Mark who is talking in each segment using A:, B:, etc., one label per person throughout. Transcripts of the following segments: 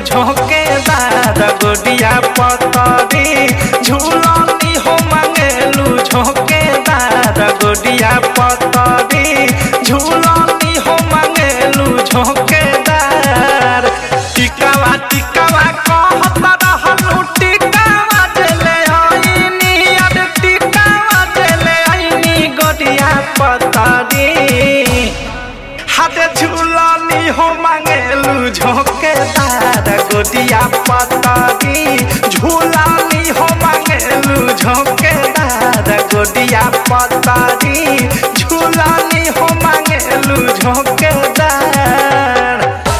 A: झोंकेदार गोडिया पतरी झूलनी हो मांगेलू झोंकेदार गोडिया पतरी झूलनी हो मांगेलू झोंकेदार टिकावा टिकावा कहत रहलू टिकावा चले आईनी अरे टिकावा चले आईनी गोडिया पतरी हाथे झूलनी हो मांगेलू झोंकेदार गोडिया पतरी झूलनी हो मांगेलू झोंकेदार गोडिया पतरी झूलनी हो मांगेलू झोंकेदार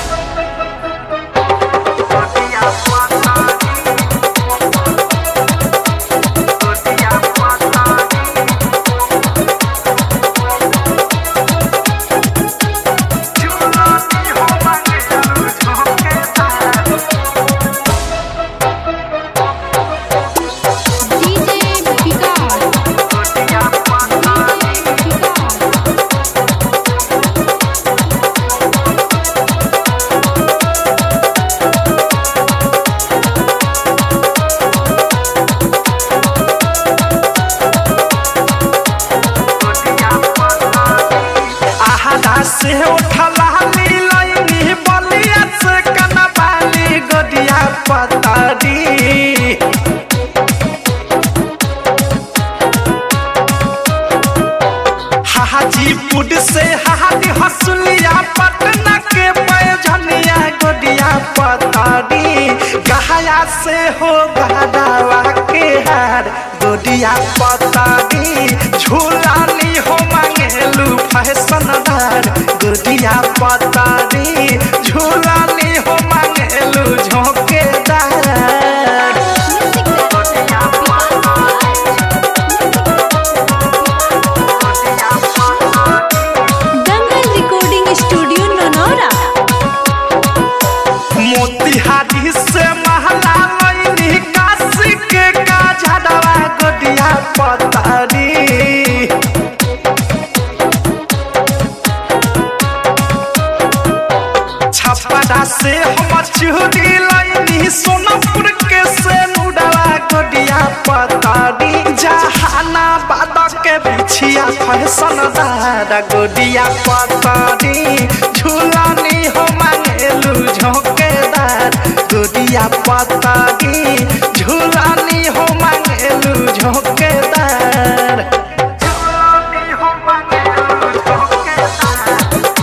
A: से उठला लीलनी बलिया से कनबाली गोडिया पतरी हाजीपुर से हादी हसुलिया पटना के पैजनिया गोडिया पतरी गहाया से हो गहदावा के हार गोडिया पतरी झूलानी हो मांगेलू फैशनदार गोडिया पतरी झूलानी हो मांगेलू झोंकेदार
B: दंगल रिकॉर्डिंग स्टूडियो ननौरा
A: मोतिहारी से महला लईनी काशी के काजड़वा गोडिया पतरी छपरा से हम चूड़ी लईनी सोनपुर के से नुडवा गोडिया पतरी जहानाबाद के बिछिया फैशनदार गोडिया पतरी झूलनी हो मांगेलू झोंकेदार गोडिया पतरी झूलनी हो मांगेलू झोंकेदार झूलनी हो मांगेलू झोंकेदार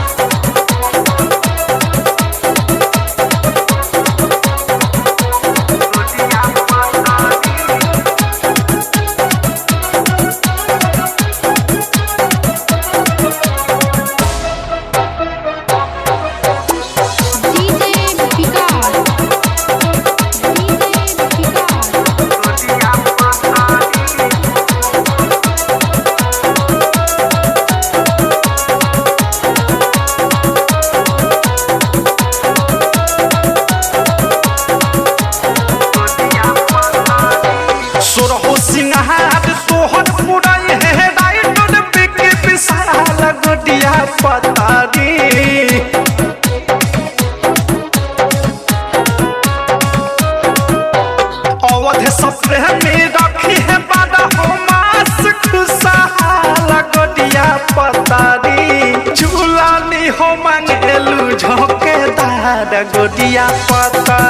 A: सोरहो सिंहार तोहर पुराई है राइटर बिक विशाल गोडिया पतरी अवध सप्रेह में रखी है बादा हो मास खुशहाल गोडिया पतरी झूलनी हो मांगेलू झोंकेदार गोडिया पतरी